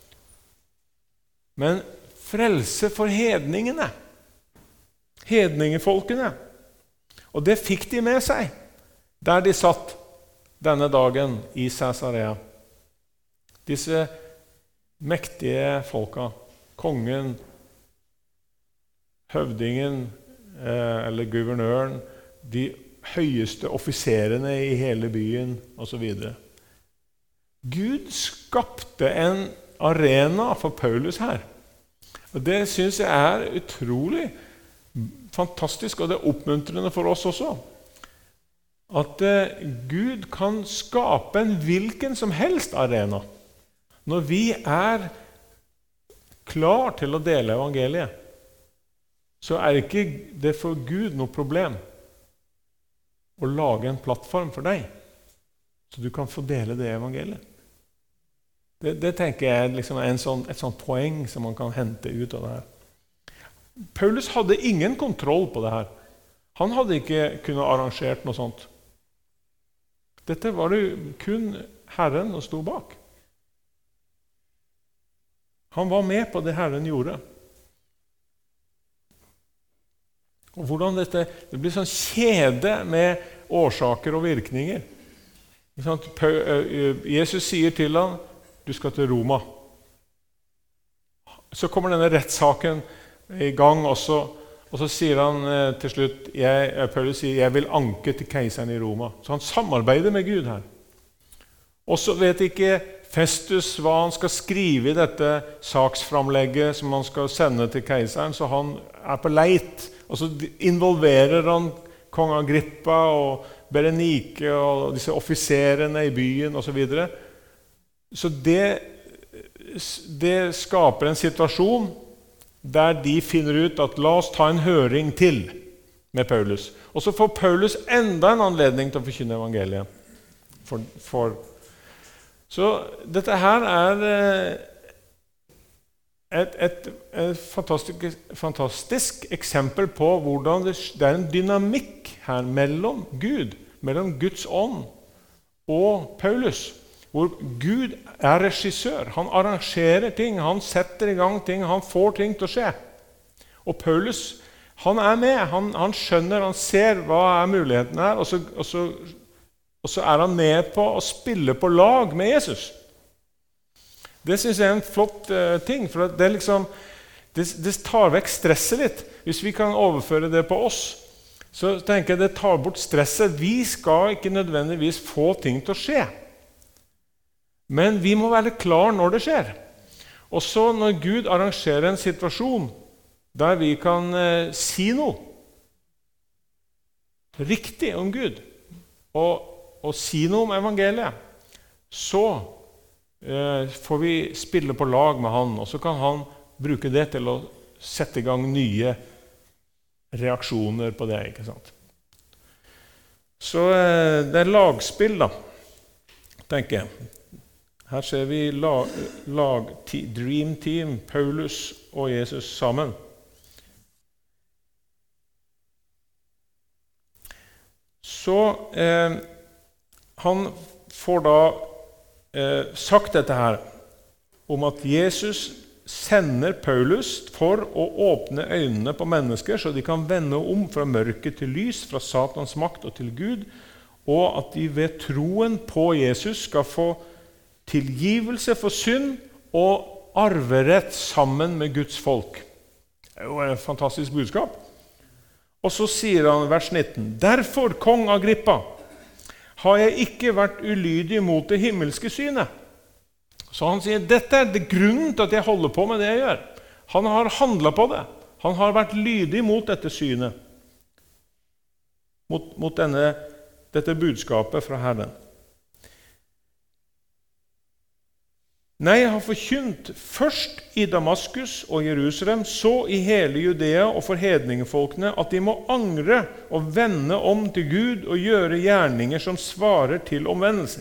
men frelse for hedningene, hedningefolkene. Og det fikk de med seg der de satt denne dagen i Caesarea. Disse mektige folka, kongen, høvdingen eh, eller guvernøren, de høyeste offiserene i hele byen og så videre. Gud skapte en arena for Paulus her. Og det synes jeg er utrolig fantastisk, og det er oppmuntrende for oss også. At eh, Gud kan skape en hvilken som helst arena. Når vi er klar til å dele evangeliet, så er ikke det for Gud noe problem å lage en plattform for deg, så du kan få dele det evangeliet. Det, det tenker jeg liksom er en sånn, et sånt poeng som man kan hente ut av det her. Paulus hadde ingen kontroll på det her. Han hadde ikke kunnet arrangert noe sånt. Dette var det kun Herren som sto bak. Han var med på det Herren gjorde. Og hvordan dette, det blir sånn kjede med årsaker og virkninger. Jesus sier til ham: du skal til Roma. Så kommer denne rettssaken i gang også, og så sier han eh, til slutt, jeg, Paulus sier, jeg vil anke til keiseren i Roma. Så han samarbeider med Gud her. Og så vet ikke Festus hva han skal skrive i dette saksframlegget som han skal sende til keiseren, så han er på leit. Og så involverer han kong Agrippa og Berenike og disse offiserene i byen og så videre. Så det, det skaper en situasjon der de finner ut at la oss ta en høring til med Paulus. Og så får Paulus enda en anledning til å forkynne evangeliet. For, for. Så dette her er et, et, et fantastisk, fantastisk eksempel på hvordan det, det er en dynamikk her mellom Gud, mellom Guds ånd og Paulus, hvor Gud er regissør. Han arrangerer ting, han setter i gang ting, han får ting til å skje. Og Paulus, han er med, han, han skjønner, han ser hva er muligheten her, og så, og, så, og så er han med på å spille på lag med Jesus. Det synes jeg er en flott uh, ting, for det, liksom, det, det tar vekk stresset litt. Hvis vi kan overføre det på oss, så tenker jeg det tar bort stresset. Vi skal ikke nødvendigvis få ting til å skje. Men vi må være klar når det skjer. Og så når Gud arrangerer en situasjon der vi kan eh, si noe riktig om Gud, og, og si noe om evangeliet, så eh, får vi spille på lag med han, og så kan han bruke det til å sette i gang nye reaksjoner på det, ikke sant? Så eh, det er lagspill da, tenker jeg. Her ser vi lag, lag, dream team, Paulus og Jesus sammen. Så eh, han får da eh, sagt dette her, om at Jesus sender Paulus for å åpne øynene på mennesker, så de kan vende om fra mørke til lys, fra Satans makt og til Gud, og at de ved troen på Jesus skal få tilgivelse for synd og arverett sammen med Guds folk. Det er jo et fantastisk budskap. Og så sier han vers nitten, «Derfor, kong Agrippa, har jeg ikke vært ulydig mot det himmelske synet.» Så han sier, dette er det grunnen til at jeg holder på med det jeg gjør. Han har handlet på det. Han har vært lydig mot dette synet. Mot, mot denne, dette budskapet fra Herren. Nei, jeg har forkynt først i Damaskus og Jerusalem, så i hele Judea og for hedningefolkene, at de må angre og vende om til Gud og gjøre gjerninger som svarer til omvendelsen.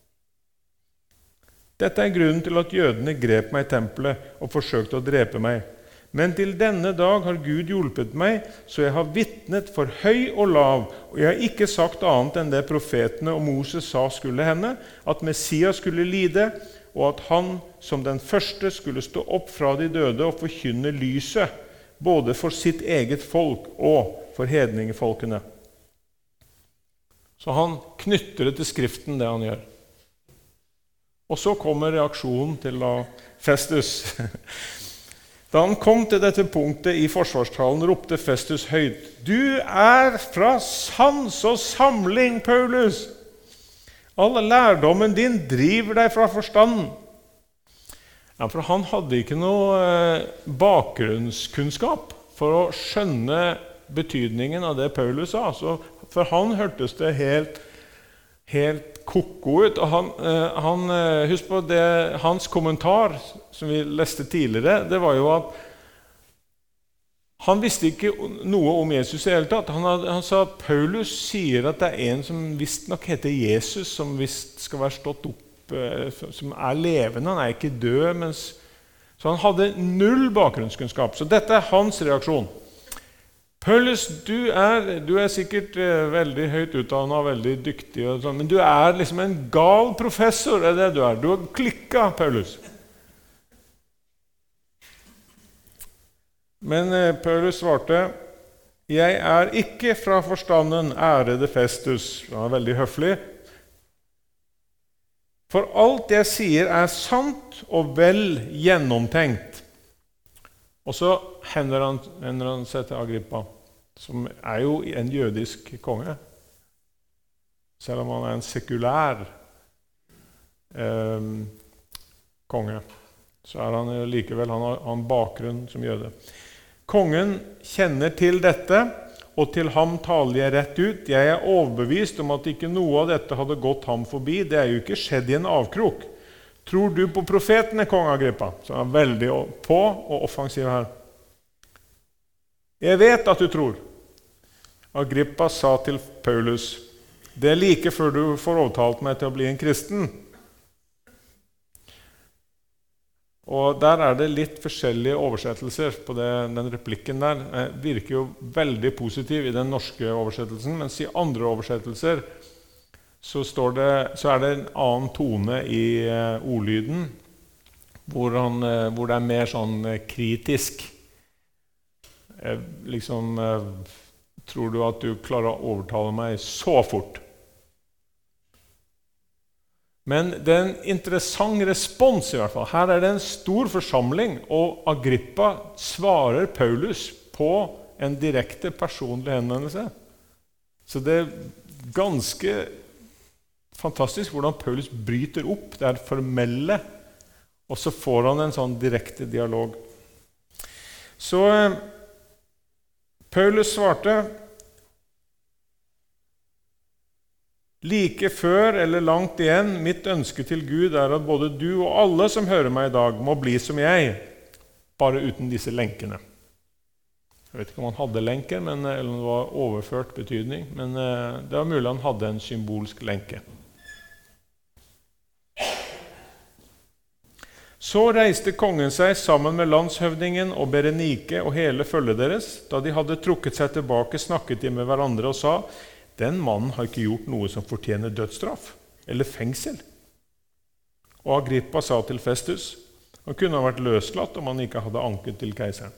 Dette er grunnen til at jødene grep meg i tempelet og forsøkte å drepe meg. Men til denne dag har Gud hjulpet meg, så jeg har vittnet for høy og lav, og jeg har ikke sagt annet enn det profetene og Moses sa skulle hende, at Messias skulle lide, og at han som den første skulle stå opp fra de døde og forkynne lyset, både for sitt eget folk og for hedningefolkene. Så han knytter det til skriften, det han gjør. Og så kommer reaksjonen til Festus. Da han kom til dette punktet i forsvarstalen, ropte Festus høyt, «Du er fra sans og samling, Paulus! All lærdommen din driver deg fra forstanden.» Ja, for han hadde ikke noe bakgrunnskunnskap for å skjønne betydningen av det Paulus sa. Så for han hørtes det helt, helt koko ut. Og han, han, husk på det, hans kommentar, som vi leste tidligere, det var jo at han visste ikke noe om Jesus i hele tatt. Han, hadde, han sa at Paulus sier at det er en som visst nok heter Jesus, som visst skal være stått opp, som er levende, han er ikke død. Mens, så han hadde null bakgrunnskunnskap. Så dette er hans reaksjon. Paulus, du er, du er sikkert veldig høyt utdannet og veldig dyktig, og sånn, men du er liksom en gal professor, er det du er. Du har klikket, Paulus. Men Paulus svarte, «Jeg er ikke fra forstanden, ærede Festus.» Han er veldig høflig. «For alt jeg sier er sant og vel gjennomtenkt.» Og så hender han, hender han seg til Agrippa, som er jo en jødisk konge. Selv om han er en sekulær eh, konge, så er han jo likevel, han har, han har bakgrunn som jøde. Kongen kjenner til dette, og til ham taler jeg rett ut. Jeg er overbevist om at ikke noe av dette hadde gått ham forbi. Det er jo ikke skjedd i en avkrok. Tror du på profetene, kong Agrippa? Så han er veldig på og offensiv her. Jeg vet at du tror. Agrippa sa til Paulus, det er like før du får overtalt meg til å bli en kristen. Og der er det litt forskjellige oversettelser på det, den replikken der. Det virker jo veldig positiv i den norske oversettelsen, mens i andre oversettelser så, står det, så er det en annen tone i uh, ordlyden, hvor, han, uh, hvor det er mer sånn uh, kritisk. Uh, liksom, uh, tror du at du klarer å overtale meg så fort? Men det er en interessant respons i hvert fall. Her er det en stor forsamling, og Agrippa svarer Paulus på en direkte personlig henvendelse. Så det er ganske fantastisk hvordan Paulus bryter opp det formelle, og så får han en sånn direkte dialog. Så eh, Paulus svarte: like før eller langt igjen, mitt ønske til Gud er at både du og alle som hører meg i dag må bli som jeg, bare uten disse lenkene. Jeg vet ikke om han hadde lenker, men, eller om det var overført betydning, men eh, det var mulig han hadde en symbolsk lenke. Så reiste kongen seg sammen med landshøvdingen og Berenike og hele følget deres. Da de hadde trukket seg tilbake, snakket de med hverandre og sa: den mannen har ikke gjort noe som fortjener dødsstraff eller fengsel. Og Agrippa sa til Festus: han kunne ha vært løslatt om han ikke hadde anket til keiseren.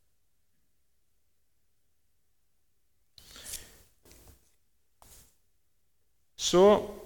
Så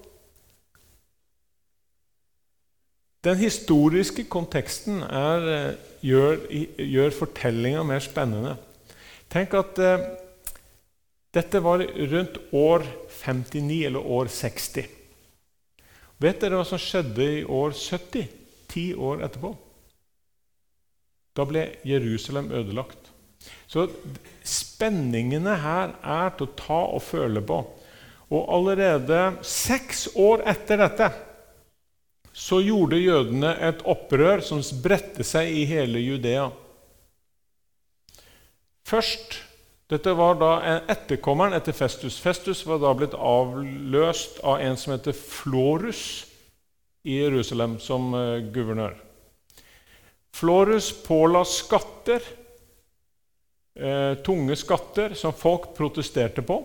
den historiske konteksten er, gjør, gjør fortellingen mer spennende. Tenk at eh, dette var rundt år femtini eller år seksti. Vet dere hva som skjedde i år sytti? Ti år etterpå. Da ble Jerusalem ødelagt. Så spenningene her er til å ta og føle på. Og allerede seks år etter dette så gjorde jødene et opprør som spredte seg i hele Judea. Først, dette var da etterkommeren etter Festus. Festus var da blitt avløst av en som heter Florus i Jerusalem som uh, guvernør. Florus påla skatter, uh, tunge skatter, som folk protesterte på.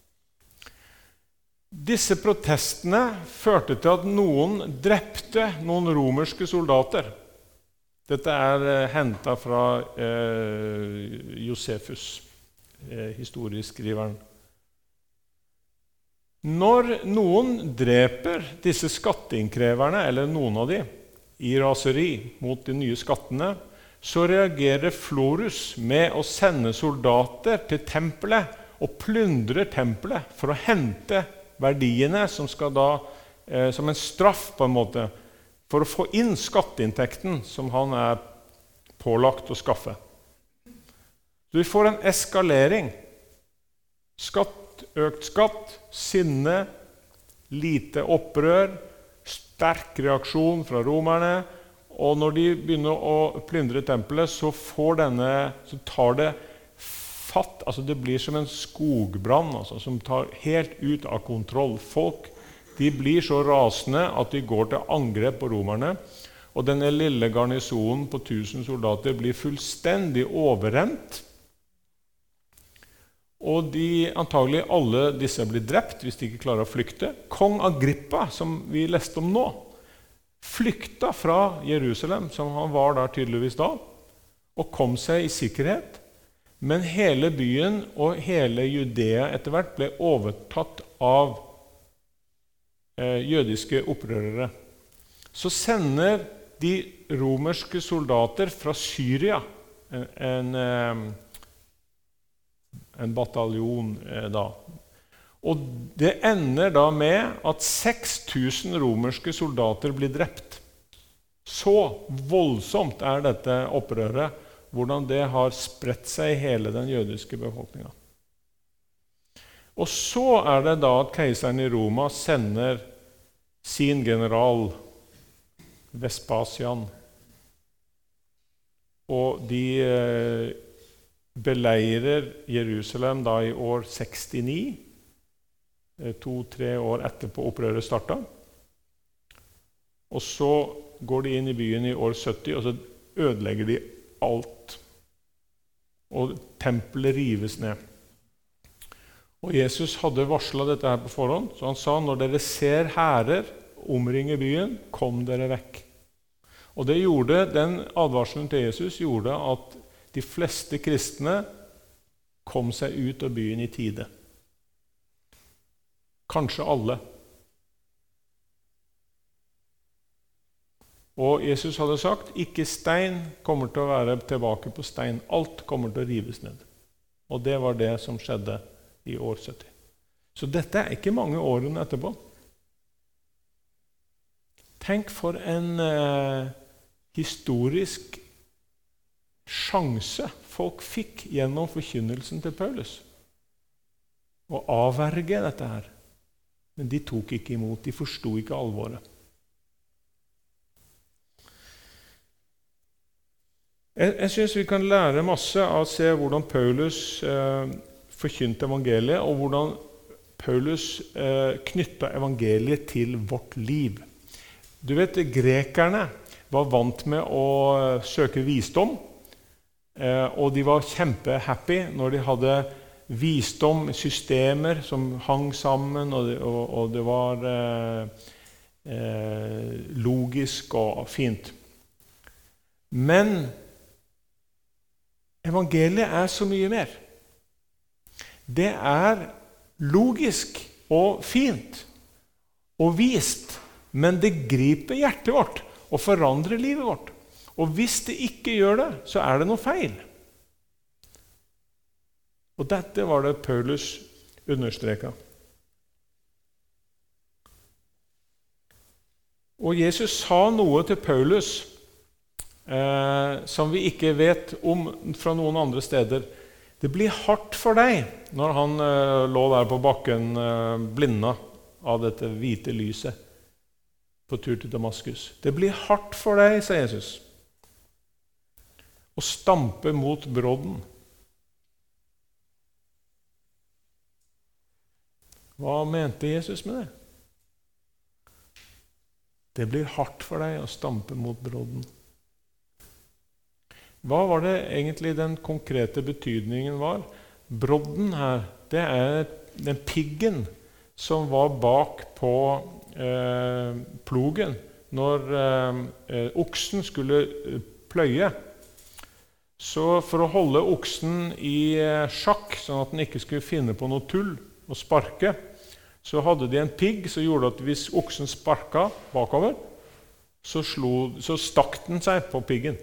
Disse protestene førte til at noen drepte noen romerske soldater. Dette er uh, hentet fra uh, Josefus, uh, historieskriveren. Når noen dreper disse skatteinnkreverne, eller noen av de, i raseri mot de nye skattene, så reagerer Florus med å sende soldater til tempelet og plundre tempelet for å hente verdiene som skal da, eh, som en straff på en måte, for å få inn skatteinntekten som han er pålagt å skaffe. Så vi får en eskalering. Skatt, økt skatt, sinne, lite opprør, sterk reaksjon fra romerne, og når de begynner å plyndre tempelet, så, får denne, så tar det fatt, altså det blir som en skogbrann, altså, som tar helt ut av kontroll. Folk, de blir så rasende at de går til angrep på romerne, og denne lille garnisonen på tusen soldater blir fullstendig overrent, og de, antagelig alle disse blir drept hvis de ikke klarer å flykte. Kong Agrippa, som vi leste om nå, flykta fra Jerusalem, som han var der tydeligvis da, og kom seg i sikkerhet. Men hele byen og hele Judea etter hvert ble overtatt av eh, jødiske opprørere. Så sender de romerske soldater fra Syria en, en eh, en bataljon eh, da. Og det ender da med at seks tusen romerske soldater blir drept. Så voldsomt er dette opprøret, hvordan det har spredt seg i hele den jødiske befolkningen. Og så er det da at keiseren i Roma sender sin general, Vespasian, og de eh, beleirer Jerusalem da i år sekstini, to-tre år etterpå opprøret startet. Og så går de inn i byen i år sytti, og så ødelegger de alt. Og tempelet rives ned. Og Jesus hadde varslet dette her på forhånd, så han sa, når dere ser hærer omringe byen, kom dere vekk. Og det gjorde, den advarselen til Jesus gjorde at de fleste kristne kom seg ut av byen i tide. Kanskje alle. Og Jesus hadde sagt, ikke stein kommer til å være tilbake på stein. Alt kommer til å rives ned. Og det var det som skjedde i år sytti. Så dette er ikke mange årene etterpå. Tenk for en eh, historisk sjanse folk fikk gjennom forkynnelsen til Paulus. Å avverge dette her. Men de tok ikke imot, de forstod ikke alvoret. Jeg, jeg synes vi kan lære masse av å se hvordan Paulus eh, forkynte evangeliet, og hvordan Paulus eh, knyttet evangeliet til vårt liv. Du vet, grekerne var vant med å søke visdom, eh, og de var kjempehappy når de hadde visdom, systemer som hang sammen, og det, og, og det var eh, eh, logisk og fint. Men evangeliet er så mye mer. Det er logisk og fint og vist, men det griper hjertet vårt og forandrer livet vårt. Og hvis det ikke gjør det, så er det noe feil. Og dette var det Paulus understreket. Og Jesus sa noe til Paulus eh, som vi ikke vet om fra noen andre steder. Det blir hardt for deg når han eh, lå der på bakken eh, blinda av dette hvite lyset på tur til Damaskus. Det blir hardt for deg, sa Jesus, å stampe mot brodden. Hva mente Jesus med det? Det blir hardt for deg å stampe mot brodden. Hva var det egentlig den konkrete betydningen var? Brodden her, det er den piggen som var bak på eh, plogen når eh, oksen skulle pløye. Så for å holde oksen i sjakk, sånn at den ikke skulle finne på noe tull og sparke, så hadde de en pigg som gjorde at hvis oksen sparka bakover, så, slo, så stakk den seg på piggen.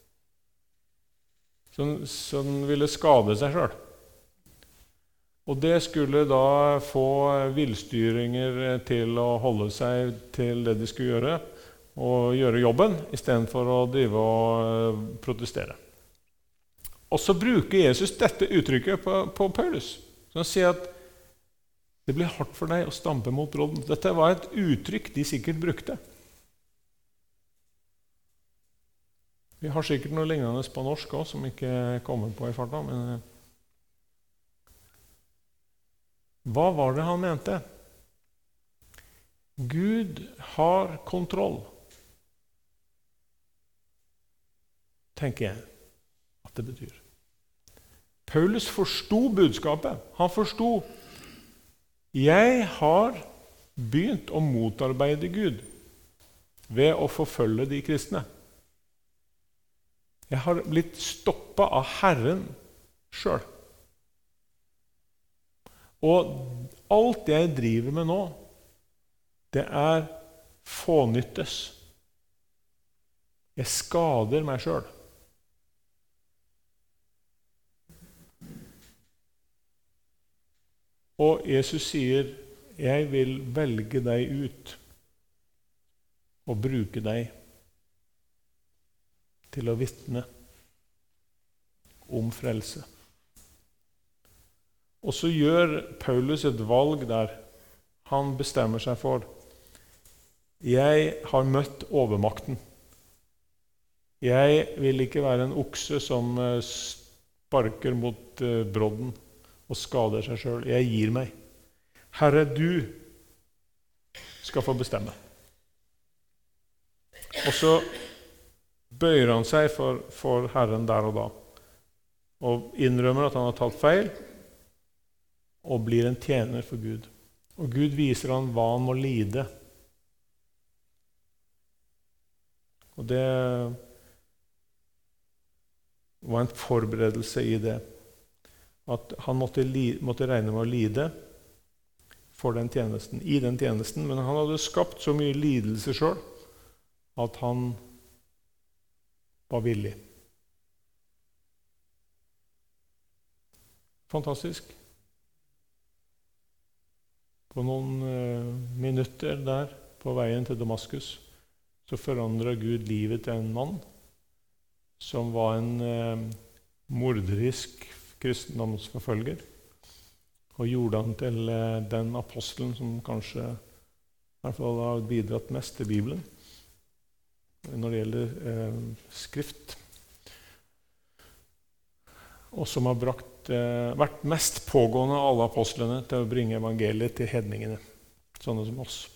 Så, så den ville skade seg selv. Og det skulle da få villstyringer til å holde seg til det de skulle gjøre, og gjøre jobben, i stedet for å drive og protestere. Og så bruker Jesus dette uttrykket på, på Paulus, som sier at det blir hardt for deg å stampe mot brodden. Dette var et uttrykk de sikkert brukte. Vi har sikkert noe lignende på norsk også, som ikke kommer på i farta, men hva var det han mente? Gud har kontroll, tenker jeg at det betyr. Paulus forstod budskapet. Han forstod jeg har begynt å motarbeide Gud ved å forfølge de kristne. Jeg har blitt stoppet av Herren selv. Og alt jeg driver med nå, det er fånyttes. Jeg skader meg selv. Og Jesus sier, jeg vil velge deg ut og bruke deg til å vitne om frelse. Og så gjør Paulus et valg der. Han bestemmer seg for, jeg har møtt overmakten. Jeg vil ikke være en okse som sparker mot brodden og skader seg selv. Jeg gir meg. Herre, du skal få bestemme. Og så bøyer han seg for, for Herren der og da, og innrømmer at han har tatt feil, og blir en tjener for Gud. Og Gud viser han hva han må lide. Og det var en forberedelse i det. At han måtte, li, måtte regne med å lide for den tjenesten, i den tjenesten, men han hadde skapt så mye lidelse selv, at han var villig. Fantastisk. på noen eh, minutter der på veien til Damaskus, så forandret Gud livet til en mann som var en eh, morderisk kristendomsforfølger, og gjorde han til eh, den apostelen som kanskje i hvert fall har bidratt mest til Bibelen når det gjelder eh, skrift, og som har brakt, eh, vært mest pågående av alle apostlene til å bringe evangeliet til hedningene, sånne som oss.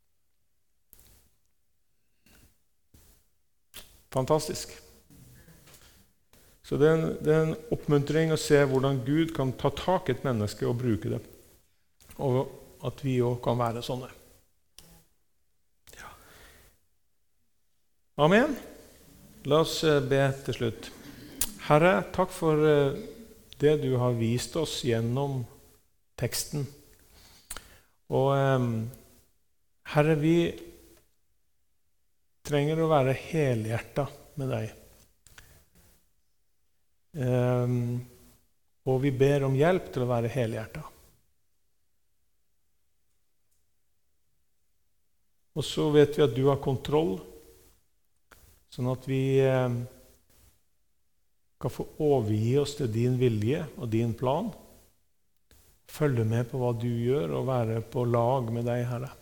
Fantastisk. Så det er, en, det er en oppmuntring å se hvordan Gud kan ta tak i et menneske og bruke det. Og at vi også kan være sånne. Ja. Amen. La oss be til slutt. Herre, takk for det du har vist oss gjennom teksten. Og Herre, vi trenger å være helhjertet med deg. Um, og vi ber om hjelp til å være helhjertet. Og så vet vi at du har kontroll, sånn at vi um, kan få overgi oss til din vilje og din plan, følge med på hva du gjør og være på lag med deg, Herre.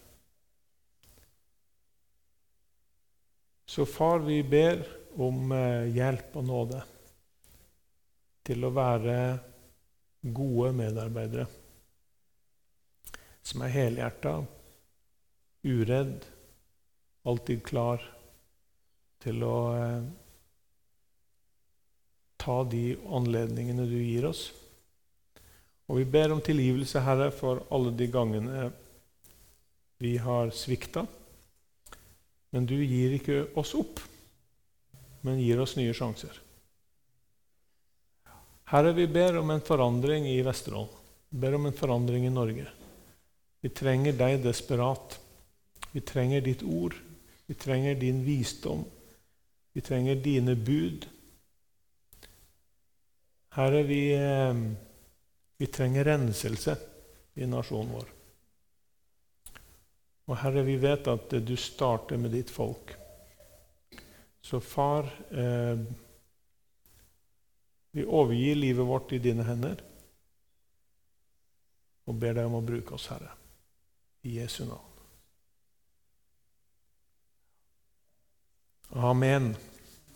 Så far, vi ber om hjelp og nåde til å være gode medarbeidere, som er helhjertet, uredd, alltid klar til å eh, ta de anledningene du gir oss. Og vi ber om tilgivelse, Herre, for alle de gangene vi har sviktet. Men du gir ikke oss opp, men gir oss nye sjanser. Herre, vi ber om en forandring i Vesterålen. Vi ber om en forandring i Norge. Vi trenger deg desperat. Vi trenger ditt ord. Vi trenger din visdom. Vi trenger dine bud. Herre, vi, vi trenger renselse i nasjonen vår. Og Herre, vi vet at du starter med ditt folk. Så far, eh, vi overgir livet vårt i dine hender, og ber deg om å bruke oss, Herre, i Jesu navn. Amen.